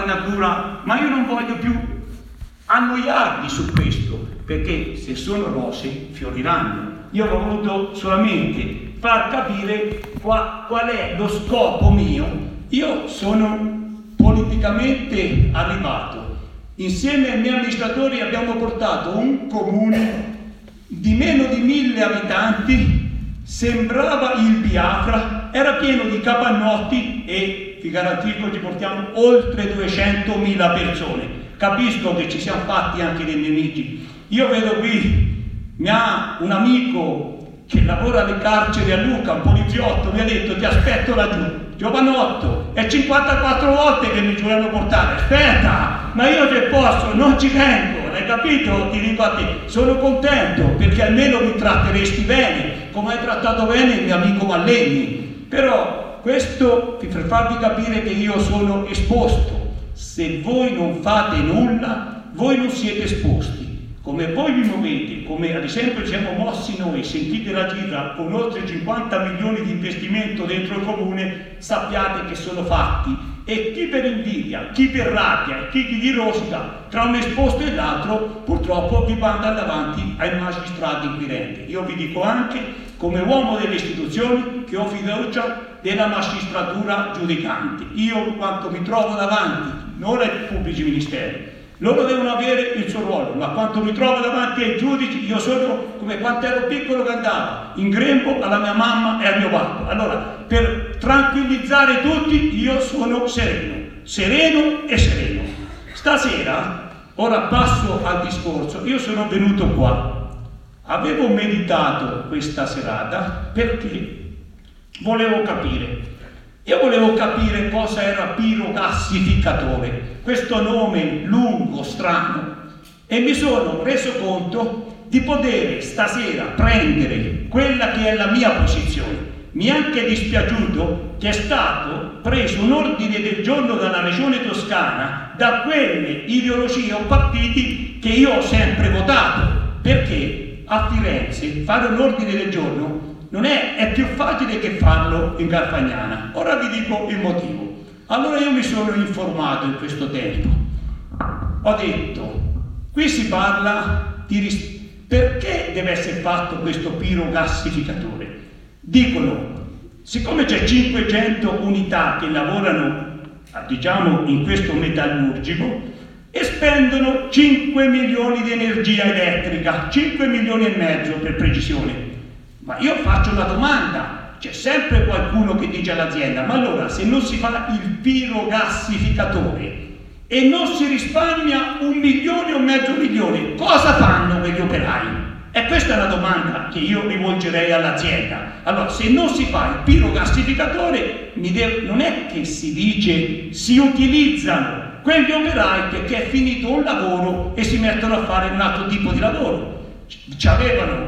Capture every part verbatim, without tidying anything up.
l'infarinatura, ma io non voglio più annoiarvi su questo, perché se sono rose fioriranno. Io ho voluto solamente far capire qua, qual è lo scopo mio. Io sono politicamente arrivato. Insieme ai miei amministratori abbiamo portato un comune di meno di mille abitanti, sembrava il Biafra, era pieno di capannotti e vi garantisco ci portiamo oltre duecentomila persone. Capisco che ci siamo fatti anche dei nemici. Io vedo qui, mi ha un amico che lavora alle carceri a Lucca, un poliziotto, mi ha detto ti aspetto laggiù. Giovanotto, è cinquantaquattro volte che mi giurano portare, aspetta, ma io se posso non ci vengo, hai capito? Ti dico a te, sono contento perché almeno mi tratteresti bene, come hai trattato bene il mio amico Mallegni, però questo per farvi capire che io sono esposto. Se voi non fate nulla, voi non siete esposti. Come voi vi muovete, come ad esempio ci siamo mossi noi, sentite la cifra, con oltre cinquanta milioni di investimento dentro il comune, sappiate che sono fatti. E chi per invidia, chi per rabbia, chi chi gli rosica, tra un esposto e l'altro, purtroppo vi manda davanti ai magistrati inquirenti. Io vi dico anche, come uomo delle istituzioni, che ho fiducia della magistratura giudicante. Io quanto mi trovo davanti, non ai pubblici ministeri, loro devono avere il suo ruolo, ma quando mi trovo davanti ai giudici, io sono come quando ero piccolo che andavo in grembo alla mia mamma e al mio babbo. Allora, per tranquillizzare tutti, io sono sereno, sereno e sereno. Stasera, ora passo al discorso, io sono venuto qua, avevo meditato questa serata perché volevo capire. Io volevo capire cosa era pirogassificatore, questo nome lungo, strano, e mi sono reso conto di poter stasera prendere quella che è la mia posizione. Mi è anche dispiaciuto che è stato preso un ordine del giorno dalla Regione Toscana da quelle ideologie o partiti che io ho sempre votato, perché a Firenze fare un ordine del giorno non è, è più facile che farlo in Garfagnana. Ora vi dico il motivo. Allora io mi sono informato in questo tempo. Ho detto, qui si parla di ris- perché deve essere fatto questo pirogassificatore? Dicono, siccome c'è cinquecento unità che lavorano, diciamo, in questo metallurgico e spendono cinque milioni di energia elettrica, cinque milioni e mezzo per precisione. Ma io faccio una domanda, c'è sempre qualcuno che dice all'azienda, ma allora se non si fa il pirogassificatore e non si risparmia un milione o mezzo milione, cosa fanno quegli operai? E questa è la domanda che io rivolgerei all'azienda. Allora, se non si fa il pirogassificatore, mi deve, non è che si dice si utilizzano quegli operai perché è finito un lavoro e si mettono a fare un altro tipo di lavoro. Ci avevano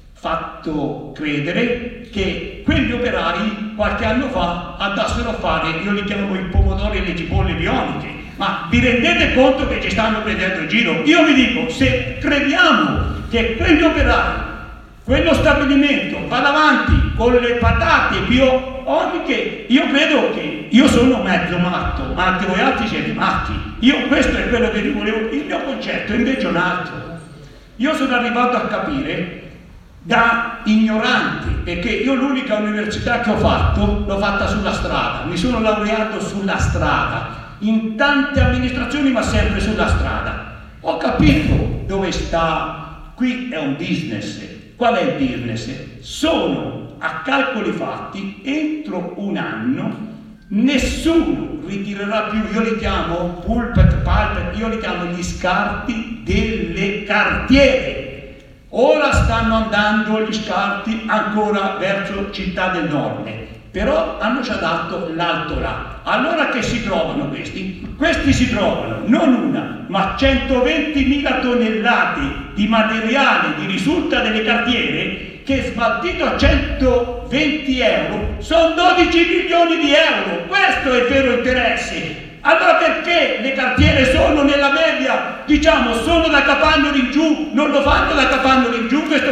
fatto credere che quegli operai qualche anno fa andassero a fare, io li chiamo i pomodori e le cipolle bioniche, ma vi rendete conto che ci stanno prendendo in giro? Io vi dico, se crediamo che quegli operai, quello stabilimento vada avanti con le patate bioniche, io credo che io sono mezzo matto, ma anche voi altri siete matti. Io questo è quello che vi volevo, il mio concetto è invece un altro. Io sono arrivato a capire da ignorante, perché io l'unica università che ho fatto l'ho fatta sulla strada, mi sono laureato sulla strada, in tante amministrazioni ma sempre sulla strada. Ho capito dove sta, qui è un business. Qual è il business? Sono a calcoli fatti, entro un anno nessuno ritirerà più, io li chiamo pulpet, pulpet, io li chiamo gli scarti delle cartiere. Ora stanno andando gli scarti ancora verso Città del Nord, però hanno già dato l'alto là. Allora che si trovano questi? Questi si trovano non una, ma centoventimila tonnellate di materiale di risulta delle cartiere che smaltito a centoventi euro sono dodici milioni di euro. Questo è il vero interesse. Allora perché le cartiere sono nella media, diciamo, sono da Capagnoli in giù, non lo fanno da Capagnoli in giù questo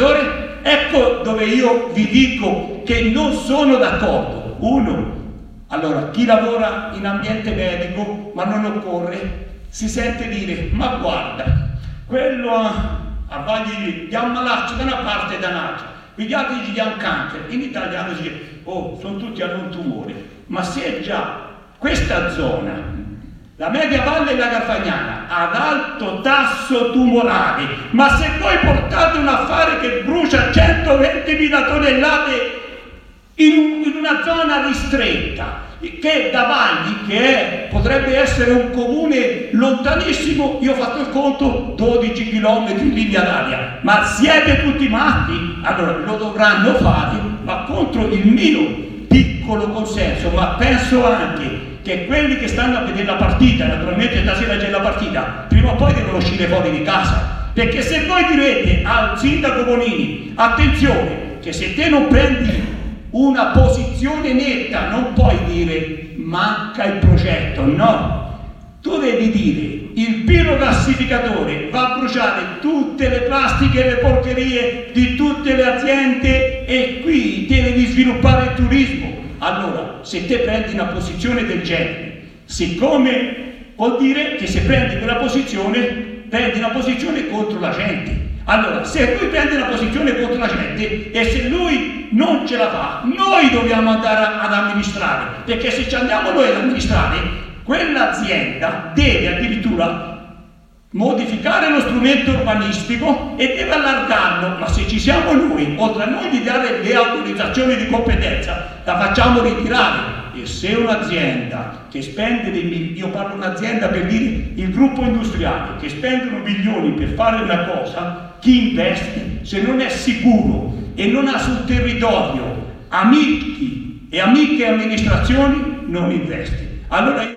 pirogassificatore? Ecco dove io vi dico che non sono d'accordo. Uno, Allora, chi lavora in ambiente medico, ma non occorre, si sente dire, ma guarda, quello ha, ha voglia di ammalarsi da una parte e da un'altra, gli altri gli hanno cancro, in italiano si dice, oh, sono tutti hanno un tumore, ma se già questa zona, la Media Valle e la Garfagnana, ad alto tasso tumorale, ma se voi portate un affare che brucia centoventimila tonnellate in, in una zona ristretta, che Davagli, che è, potrebbe essere un comune lontanissimo, io ho fatto il conto, dodici chilometri in linea d'aria, ma siete tutti matti? Allora lo dovranno fare, ma contro il mio piccolo consenso, ma penso anche che quelli che stanno a vedere la partita, naturalmente stasera c'è la partita, prima o poi devono uscire fuori di casa, perché se voi direte al sindaco Bonini, attenzione, che se te non prendi una posizione netta, non puoi dire manca il progetto, no, tu devi dire il pirogassificatore va a bruciare tutte le plastiche e le porcherie di tutte le aziende e qui devi sviluppare il turismo. Allora, se te prendi una posizione del genere, siccome vuol dire che se prendi quella posizione, prendi una posizione contro la gente. Allora, se lui prende una posizione contro la gente e se lui non ce la fa, noi dobbiamo andare ad amministrare, perché se ci andiamo noi ad amministrare, quell'azienda deve addirittura modificare lo strumento urbanistico e deve allargarlo, ma se ci siamo noi, oltre a noi di dare le autorizzazioni di competenza, la facciamo ritirare. E se un'azienda che spende dei milioni, io parlo un'azienda per dire il gruppo industriale, che spendono milioni per fare una cosa, chi investe? Se non è sicuro e non ha sul territorio amici e amiche amministrazioni, non investe. Allora io